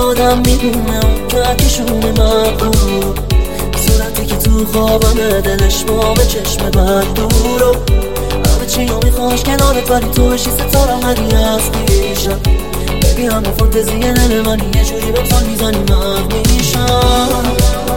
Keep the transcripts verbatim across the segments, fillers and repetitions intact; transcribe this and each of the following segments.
آدم میدونه اون کهکشون مغرور، صورتی که تو خوابمه دلش با به چشم بد دورو، همه چی رو میخواش کنارت ولی تو بشی ستاره هری از پیشم. ببی همه فانتزی دل منی یه جوری به پال میزنی مغ میشم.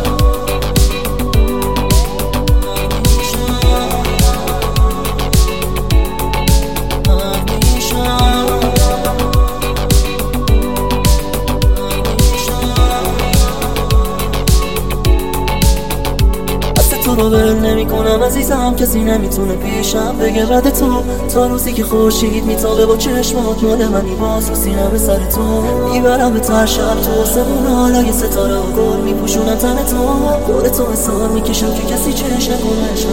تو رو ول نمی کنم عزیزم، کسی نمیتونه پیشم بگه رد تو. تا روزی که خورشید میتابه با چشمات مال منی، باز رو سینم سر تو میبرم به تر شب تو آسمون، حالا یه ستاره و گل میپوشونم تن تو. دور تو حسار میکشم که کسی چشم نکنه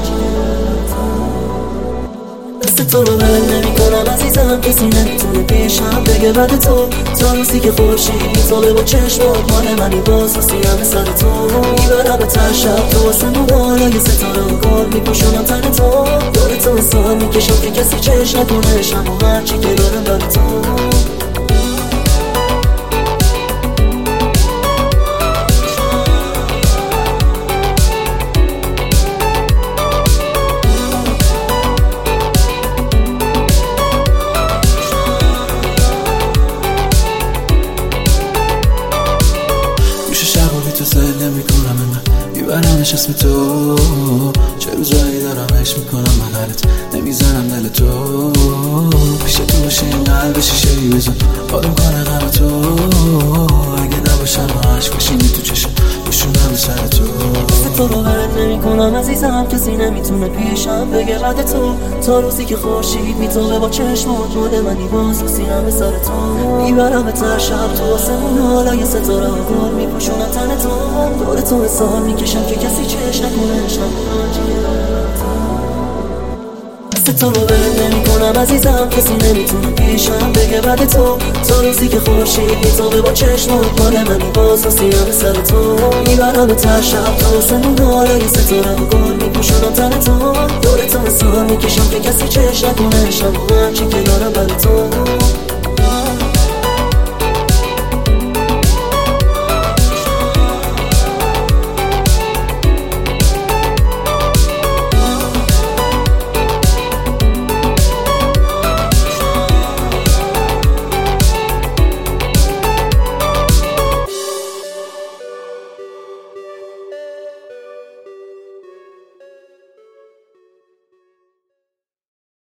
دست تو رو ول نمی کنم عزیزم، کسی نمیتونه پیشم بگه رد تو. تا روزی که خورشید میتابه با چشمات مال منی، باز رو سینم سر تو میبرم به تر شب تو آسمون، حالا یه ستاره و گل میپوشونم تن تو. دور تو حسار میکشم که کسی چشم نکنه شم و هرچی که دارم برای تو. تو سر نمی کنم من میبرمش اسم تو، چه روزایی دارم عشق میکنم بغلت نمیزنم دل تو. پیش تو باشه این قلب شیشه‌ای بزن آروم کنه غم تو، اگه نباشم عشق بشینی تو چشم بشونم سر تو. دست تو رو ول نمی کنم عزیزم، کسی نمیتونه پیشم بگه رد تو. تا روزی که خورشید میتابه با چشمات مال منی، باز رو سینم سر تو میبرم به تر شب تو آسمون، حالا یه ستاره و گل میپوشونم تن تو. دور تو حسار میکشم که کسی چشم نکنه شم دست تو رو ول نمی کنم عزیزم، کسی نمیتونه پیشم بگه رد تو. تا روزی که خورشید میتابه با چشمات مال منی، باز رو سینم سر تو میبرم به تر شب تو آسمون، حالا یه ستاره و گل میپوشونم تن تو. دور تو حسار میکشم که کسی چشم نکنه شم هرچی که دارم برای تو.